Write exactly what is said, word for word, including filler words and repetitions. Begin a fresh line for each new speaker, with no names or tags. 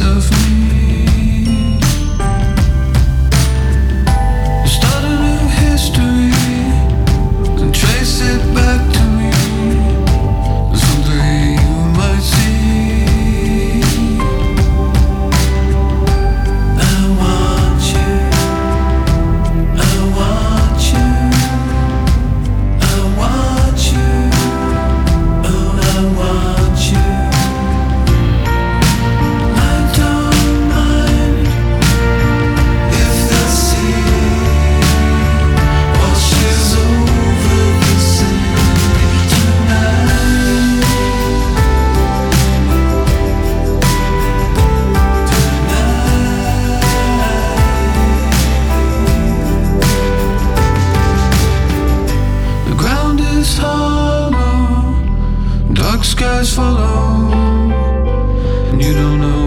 of me. Start a new history and trace it back to me. Someday you might see. I want you, I want you, I want you, oh I want you. I don't mind if the sea washes over the sand tonight. The ground is hollow, dark skies follow, and you don't know